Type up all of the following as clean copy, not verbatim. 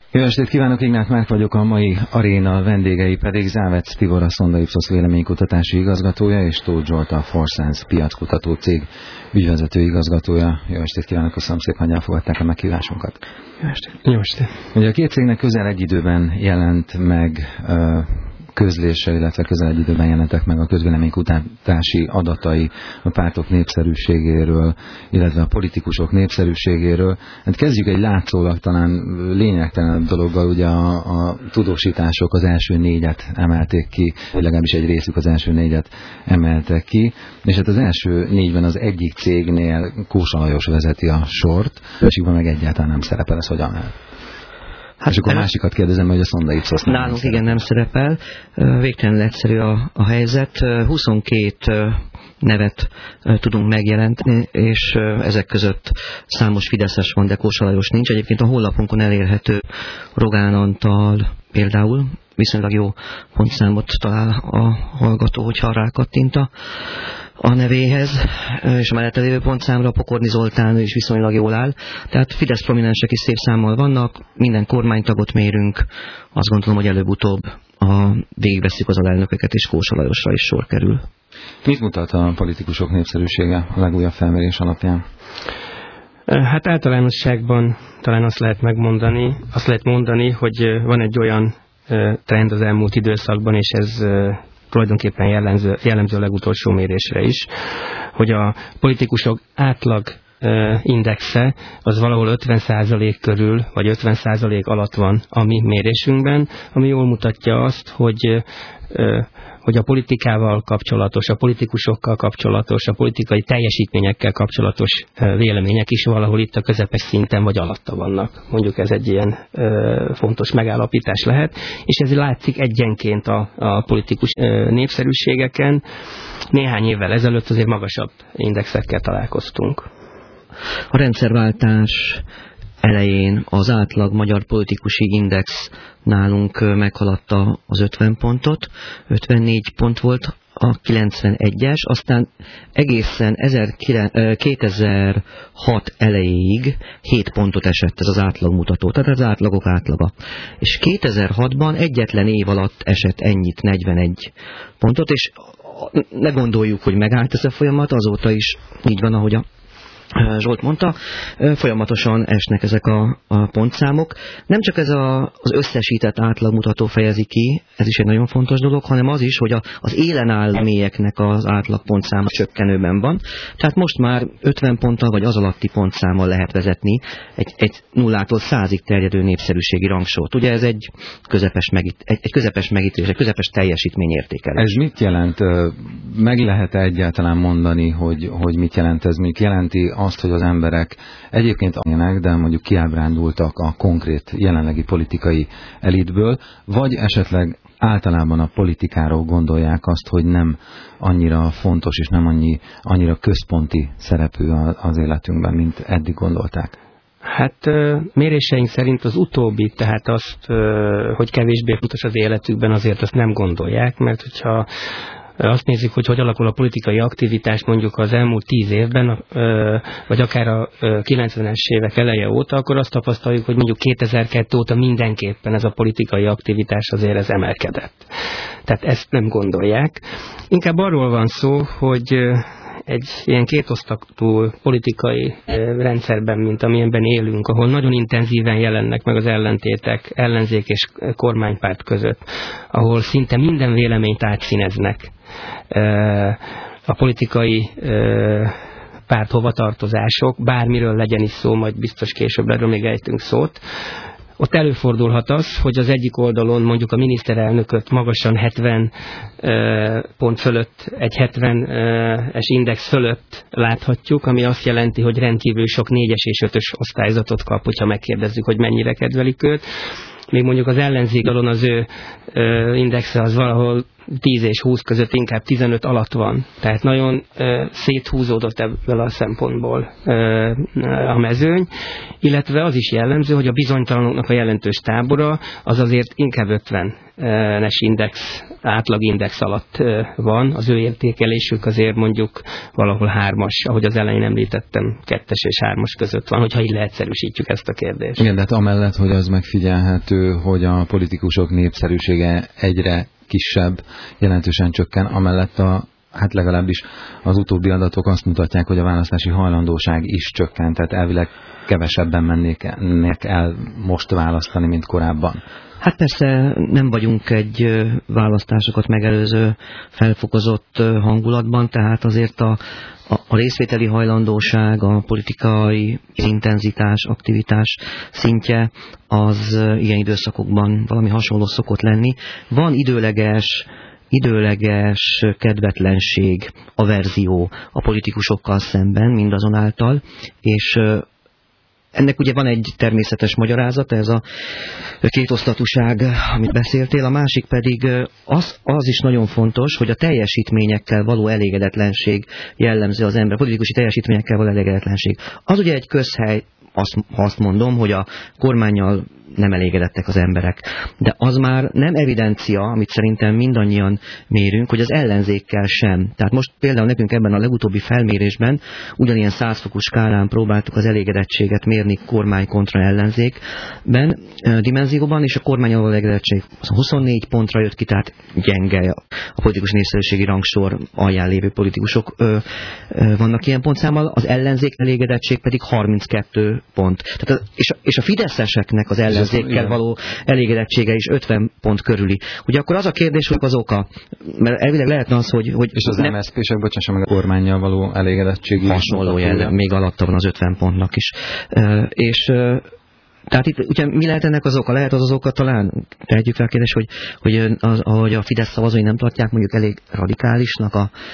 Jó estét kívánok, Ignát Márk vagyok, a mai aréna vendégei pedig Závec Tibor, a Sonda Ipsos véleménykutatási igazgatója, és Tóth Zsolt, a Forsense piackutató cég ügyvezető igazgatója. Jó estét kívánok, köszönöm szépen, hogy elfogadták a meghívásunkat. Jó estét. Jó estét. Ugye a két cégnek közel egy időben jelent meg közlése, illetve közel egy időben jelentek meg a közvéleménykutatási adatai a pártok népszerűségéről, illetve a politikusok népszerűségéről. Hát kezdjük egy látszólag talán lényegtelen dologgal, ugye a tudósítások az első 4-et emelték ki, vagy legalábbis egy részük az első 4-et emeltek ki, és hát az első 4-ben az egyik cégnél Kósa Lajos vezeti a sort, másikban meg egyáltalán nem szerepel, ez hogyan lehet? Hát, és akkor a másikat kérdezem, hogy a Sonda Ipsos nálunk igen nem szerepel. Végtelenül egyszerű a helyzet. 22 nevet tudunk megjelenteni, és ezek között számos fideszes van, de Kósa Lajos nincs. Egyébként a honlapunkon elérhető Rogán Antal például viszonylag jó pontszámot talál a hallgató, hogyha rákattint a nevéhez, és a mellette lévő pontszámra Pokorni Zoltán is viszonylag jól áll. Tehát Fidesz prominensek is szép számmal vannak, minden kormánytagot mérünk, azt gondolom, hogy előbb-utóbb végigvesszük az alelnököket, és Kósa Lajosra is sor kerül. Mit mutat a politikusok népszerűsége a legújabb felmérés alapján? Hát általánosságban talán azt lehet mondani, hogy van egy olyan trend az elmúlt időszakban, és ez tulajdonképpen jellemző a legutolsó mérésre is, hogy a politikusok átlag indexe az valahol 50% körül, vagy 50% alatt van a mi mérésünkben, ami jól mutatja azt, hogy a politikával kapcsolatos, a politikusokkal kapcsolatos, a politikai teljesítményekkel kapcsolatos vélemények is valahol itt a közepes szinten vagy alatta vannak. Mondjuk ez egy ilyen fontos megállapítás lehet, és ez látszik egyenként a politikus népszerűségeken. Néhány évvel ezelőtt azért magasabb indexekkel találkoztunk. A rendszerváltás elején az átlag magyar politikusi index nálunk meghaladta az 50 pontot, 54 pont volt a 91-es, aztán egészen 2006 elejéig 7 pontot esett ez az átlagmutató, tehát az átlagok átlaga. És 2006-ban egyetlen év alatt esett ennyit, 41 pontot, és ne gondoljuk, hogy megállt ez a folyamat, azóta is így van, ahogy a Zsolt mondta, folyamatosan esnek ezek a pontszámok. Nem csak ez az összesített átlagmutató fejezi ki, ez is egy nagyon fontos dolog, hanem az is, hogy az élen állmélyeknek az átlagpontszáma csökkenőben van. Tehát most már 50 ponttal vagy az alatti pontszámmal lehet vezetni egy 0-tól 100-ig terjedő népszerűségi rangsort. Ugye ez egy közepes megítélés, egy közepes teljesítményértékelés. Ez mit jelent? Meg lehet-e egyáltalán mondani, hogy mit jelent ez? Mit jelenti azt, hogy az emberek egyébként ilyenek, de mondjuk kiábrándultak a konkrét jelenlegi politikai elitből, vagy esetleg általában a politikáról gondolják azt, hogy nem annyira fontos és nem annyira központi szerepű az életünkben, mint eddig gondolták? Hát méréseink szerint az utóbbi, tehát azt, hogy kevésbé fontos az életükben, azért azt nem gondolják, mert hogyha azt nézzük, hogy alakul a politikai aktivitás mondjuk az elmúlt 10 évben, vagy akár a 90-es évek eleje óta, akkor azt tapasztaljuk, hogy mondjuk 2002 óta mindenképpen ez a politikai aktivitás azért ez emelkedett. Tehát ezt nem gondolják. Inkább arról van szó, hogy egy ilyen kétosztatú politikai rendszerben, mint amilyenben élünk, ahol nagyon intenzíven jelennek meg az ellentétek ellenzék és kormánypárt között, ahol szinte minden véleményt átszíneznek a politikai párt hovatartozások, bármiről legyen is szó, majd biztos később erről még ejtünk szót. Ott előfordulhat az, hogy az egyik oldalon mondjuk a miniszterelnököt magasan 70 pont fölött, egy 70-es index fölött láthatjuk, ami azt jelenti, hogy rendkívül sok 4-es és 5-ös osztályzatot kap, hogyha megkérdezzük, hogy mennyire kedvelik őt. Még mondjuk az ellenzék alon az ő indexe az valahol 10 és 20 között inkább 15 alatt van. Tehát nagyon széthúzódott ebből a szempontból a mezőny, illetve az is jellemző, hogy a bizonytalanoknak a jelentős tábora az azért inkább 50-es index, átlagindex alatt van. Az ő értékelésük azért mondjuk valahol 3-as, ahogy az elején említettem, 2-es és 3-as között van, hogyha így leegyszerűsítjük ezt a kérdést. Igen, de hát amellett, hogy az megfigyelhető, hogy a politikusok népszerűsége egyre kisebb, jelentősen csökken, amellett hát legalábbis az utóbbi adatok azt mutatják, hogy a választási hajlandóság is csökkent, tehát elvileg kevesebben mennék el most választani, mint korábban. Hát persze nem vagyunk egy választásokat megelőző felfokozott hangulatban, tehát azért a részvételi hajlandóság, a politikai intenzitás, aktivitás szintje az ilyen időszakokban valami hasonló szokott lenni. Van időleges kedvetlenség, averzió a politikusokkal szemben mindazonáltal, és ennek ugye van egy természetes magyarázata, ez a kétosztatúság, amit beszéltél, a másik pedig az is nagyon fontos, hogy a teljesítményekkel való elégedetlenség jellemző az ember, politikusi teljesítményekkel való elégedetlenség. Az ugye egy közhely, ha azt mondom, hogy a kormánnyal nem elégedettek az emberek. De az már nem evidencia, amit szerintem mindannyian mérünk, hogy az ellenzékkel sem. Tehát most például nekünk ebben a legutóbbi felmérésben ugyanilyen 100 fokos skálán próbáltuk az elégedettséget mérni kormány kontra ellenzékben, dimenzióban, és a kormánnyal való elégedettség 24 pontra jött ki, tehát gyenge a politikus népszerűségi rangsor alján lévő politikusok vannak ilyen pontszámmal, az ellenzék elégedettség pedig 32 pont. Tehát és a fideszeseknek az ellenzékkel való elégedettsége is 50 pont körüli. Ugye akkor az a kérdés, hogy az oka, mert elvileg lehetne az, hogy és az MSZP-sek, bocsássa meg, a kormánnyal való elégedettség hasonló jellem, még alatta van az 50 pontnak is. Tehát itt ugye mi lehet ennek az oka? Lehet az oka talán? Tehetjük fel a kérdést, hogy a Fidesz szavazói nem tartják mondjuk elég radikálisnak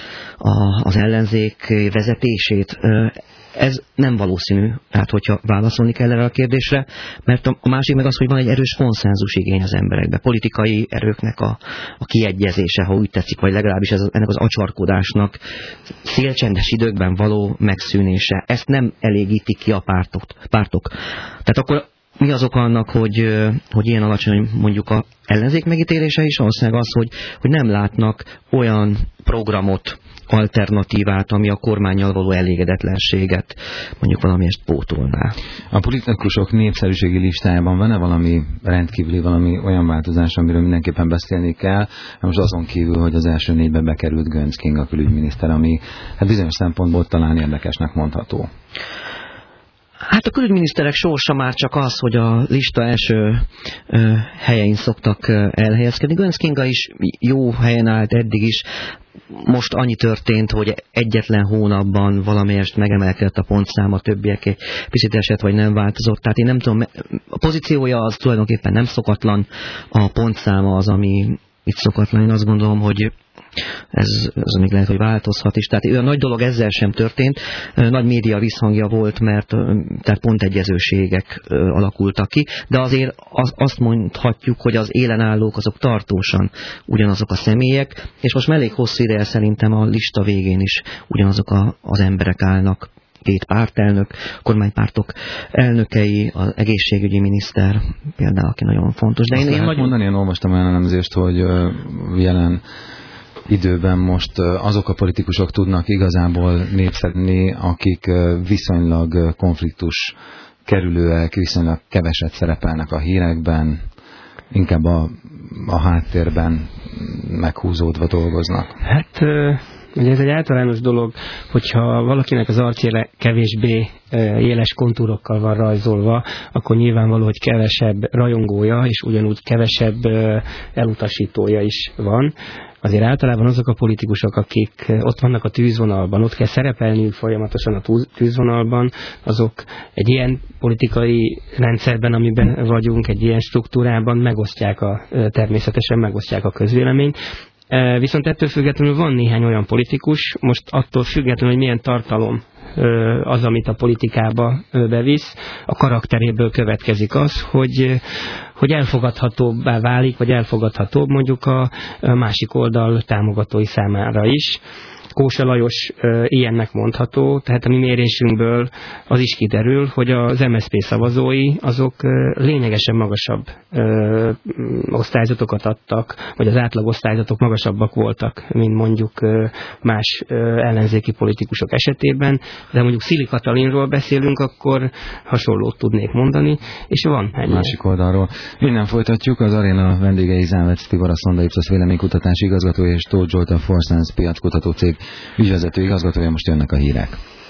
az ellenzék vezetését. Ez nem valószínű, tehát hogyha válaszolni kell erre a kérdésre, mert a másik meg az, hogy van egy erős konszenzus igény az emberekben, politikai erőknek a kiegyezése, ha úgy tetszik, vagy legalábbis ennek az acsarkodásnak szélcsendes időkben való megszűnése. Ezt nem elégítik ki a pártok. Tehát akkor mi az oka annak, hogy ilyen alacsony mondjuk a ellenzék megítélése is? Valószínűleg az, hogy nem látnak olyan programot, alternatívát, ami a kormánnyal való elégedetlenséget mondjuk valamelyest pótolná. A politikusok népszerűségi listájában van-e valami rendkívüli, valami olyan változás, amiről mindenképpen beszélni kell? Most azon kívül, hogy az első 4-be bekerült Göncz Kinga külügyminiszter, ami hát bizonyos szempontból talán érdekesnek mondható. Hát a külügyminiszterek sorsa már csak az, hogy a lista első helyein szoktak elhelyezkedni. Göncz Kinga is jó helyen állt eddig is. Most annyi történt, hogy egyetlen hónapban valamelyest megemelkedett a pontszáma, többiek egy picit esett, vagy nem változott. Tehát én nem tudom, a pozíciója az tulajdonképpen nem szokatlan, a pontszáma az, ami itt szokatlan. Én azt gondolom, hogy ez még lehet, hogy változhat is. Tehát olyan nagy dolog ezzel sem történt. Nagy média visszhangja volt, mert tehát pontegyezőségek alakultak ki, de azért azt mondhatjuk, hogy az élenállók azok tartósan ugyanazok a személyek, és most elég hosszú ideje szerintem a lista végén is ugyanazok az emberek állnak. 2 pártelnök, kormánypártok elnökei, az egészségügyi miniszter például, aki nagyon fontos. De én mondani, én olvastam olyan elemzést, hogy jelen időben most azok a politikusok tudnak igazából népszerűsödni, akik viszonylag konfliktus kerülőek, viszonylag keveset szerepelnek a hírekben, inkább a háttérben meghúzódva dolgoznak. Hát ugye ez egy általános dolog, hogyha valakinek az arcéle kevésbé éles kontúrokkal van rajzolva, akkor nyilvánvaló, hogy kevesebb rajongója, és ugyanúgy kevesebb elutasítója is van. Azért általában azok a politikusok, akik ott vannak a tűzvonalban, ott kell szerepelniük folyamatosan a tűzvonalban, azok egy ilyen politikai rendszerben, amiben vagyunk, egy ilyen struktúrában természetesen megosztják a közvéleményt. Viszont ettől függetlenül van néhány olyan politikus, most attól függetlenül, hogy milyen tartalom az, amit a politikába bevisz, a karakteréből következik az, hogy elfogadhatóbbá válik, vagy elfogadhatóbb mondjuk a másik oldal támogatói számára is. Kósa Lajos ilyennek mondható, tehát a mi mérésünkből az is kiderül, hogy az MSZP szavazói azok lényegesen magasabb osztályzatokat adtak, vagy az átlagosztályzatok magasabbak voltak, mint mondjuk más ellenzéki politikusok esetében, de mondjuk Szili Katalinról beszélünk, akkor hasonlót tudnék mondani, és van ennyi. Másik oldalról. Innen folytatjuk, az aréna vendégei Závec Tibor, a Szonda Ipsos véleménykutatási igazgatója, és Tóth Zsolt, a Forsense piackutató cég ügyvezető igazgatója. Most jönnek a hírek.